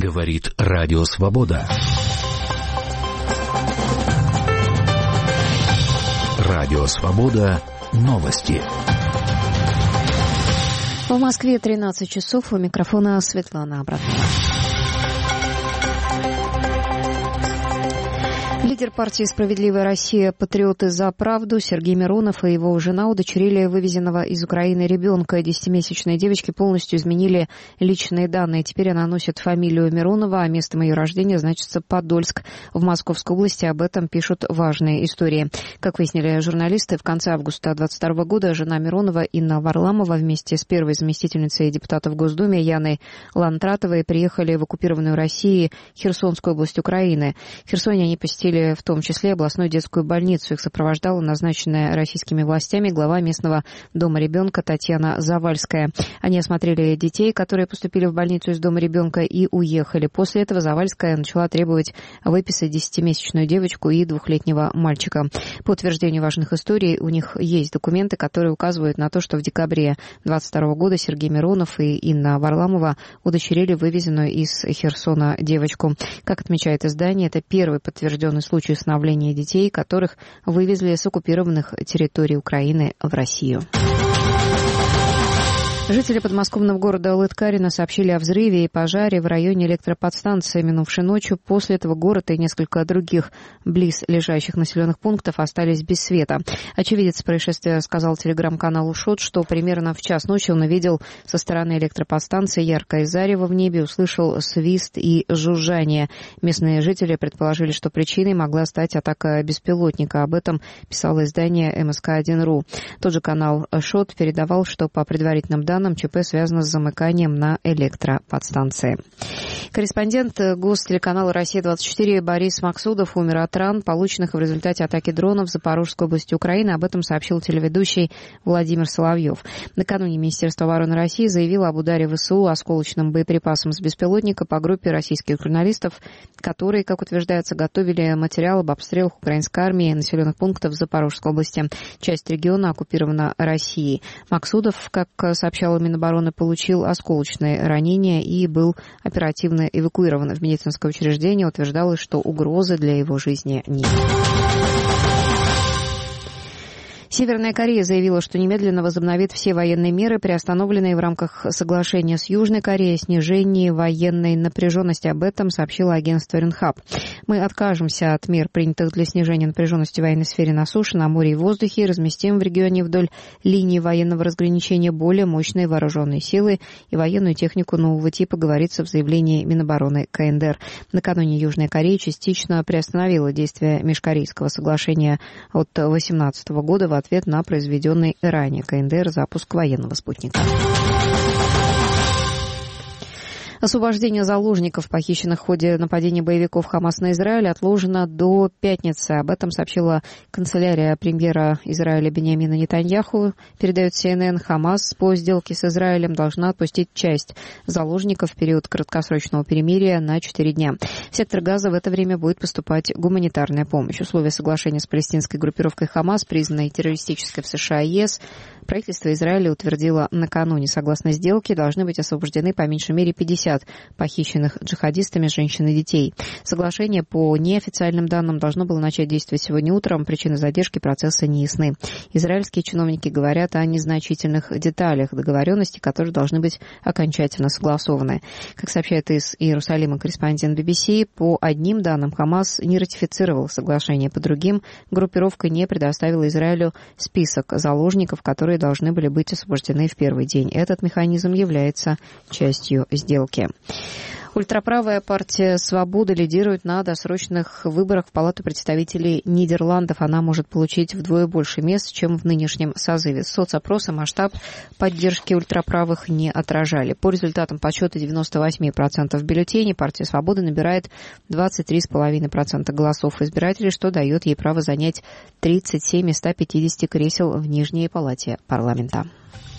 Говорит Радио Свобода. Радио Свобода. Новости. В Москве 13 часов. У микрофона Светлана Абратова. Лидер партии «Справедливая Россия. Патриоты за правду» Сергей Миронов и его жена удочерили вывезенного из Украины ребенка. 10-месячной девочке полностью изменили личные данные. Теперь она носит фамилию Миронова, а местом ее рождения значится Подольск. В Московской области об этом пишут важные истории. Как выяснили журналисты, в конце августа 2022 года жена Миронова Инна Варламова вместе с первой заместительницей депутата в Госдуме Яной Лантратовой приехали в оккупированную Россией Херсонскую область Украины. В Херсоне они посетили в том числе областную детскую больницу. Их сопровождала назначенная российскими властями глава местного дома ребенка Татьяна Завальская. Они осмотрели детей, которые поступили в больницу из дома ребенка, и уехали. После этого Завальская начала требовать выписать 10-месячную девочку и 2-летнего мальчика. По утверждению важных историй, у них есть документы, которые указывают на то, что в декабре 2022 года Сергей Миронов и Инна Варламова удочерили вывезенную из Херсона девочку. Как отмечает издание, это первый подтвержденный случай усыновления детей, которых вывезли с оккупированных территорий Украины в Россию. Жители подмосковного города Лыткарино сообщили о взрыве и пожаре в районе электроподстанции минувшей ночью. После этого город и несколько других близлежащих населенных пунктов остались без света. Очевидец происшествия сказал телеграм-каналу ШОТ, что примерно в час ночи он увидел со стороны электроподстанции яркое зарево в небе, услышал свист и жужжание. Местные жители предположили, что причиной могла стать атака беспилотника. Об этом писало издание МСК-1.ру. Тот же канал ШОТ передавал, что по предварительным данным ЧП связано с замыканием на электроподстанции. Корреспондент гостелеканала «Россия-24» Борис Максудов умер от ран, полученных в результате атаки дронов в Запорожской области Украины. Об этом сообщил телеведущий Владимир Соловьев. Накануне Министерство обороны России заявило об ударе ВСУ осколочным боеприпасом с беспилотника по группе российских журналистов, которые, как утверждается, готовили материал об обстрелах украинской армии населенных пунктов в Запорожской области. Часть региона оккупирована Россией. Максудов, как сообщал Минобороны, получил осколочные ранения и был оперативно эвакуирован в медицинское учреждение. Утверждалось, что угрозы для его жизни нет. Северная Корея заявила, что немедленно возобновит все военные меры, приостановленные в рамках соглашения с Южной Кореей о снижении военной напряженности. Об этом сообщило агентство Ренхап. Мы откажемся от мер, принятых для снижения напряженности в военной сфере на суше, на море и воздухе, и разместим в регионе вдоль линии военного разграничения более мощные вооруженные силы и военную технику нового типа, говорится в заявлении Минобороны КНДР. Накануне Южная Корея частично приостановила действие межкорейского соглашения от 2018 года в ответ на произведенный ранее КНДР запуск военного спутника. Освобождение заложников, похищенных в ходе нападения боевиков ХАМАС на Израиль, отложено до пятницы. Об этом сообщила канцелярия премьера Израиля Биньямина Нетаньяху. Передает CNN, ХАМАС по сделке с Израилем должна отпустить часть заложников в период краткосрочного перемирия на 4 дня. В сектор Газа в это время будет поступать гуманитарная помощь. Условия соглашения с палестинской группировкой ХАМАС, признанной террористической в США и ЕС, правительство Израиля утвердило накануне. Согласно сделке, должны быть освобождены по меньшей мере 50 похищенных джихадистами женщин и детей. Соглашение, по неофициальным данным, должно было начать действовать сегодня утром. Причины задержки процесса не ясны. Израильские чиновники говорят о незначительных деталях договоренности, которые должны быть окончательно согласованы. Как сообщает из Иерусалима корреспондент BBC, по одним данным ХАМАС не ратифицировал соглашение, по другим группировка не предоставила Израилю список заложников, которые должны были быть освобождены в первый день. Этот механизм является частью сделки. Ультраправая партия «Свобода» лидирует на досрочных выборах в Палату представителей Нидерландов. Она может получить вдвое больше мест, чем в нынешнем созыве. Соцопросы масштаб поддержки ультраправых не отражали. По результатам подсчета 98% бюллетеней партия «Свобода» набирает 23,5% голосов избирателей, что дает ей право занять 37 из 150 кресел в Нижней палате парламента.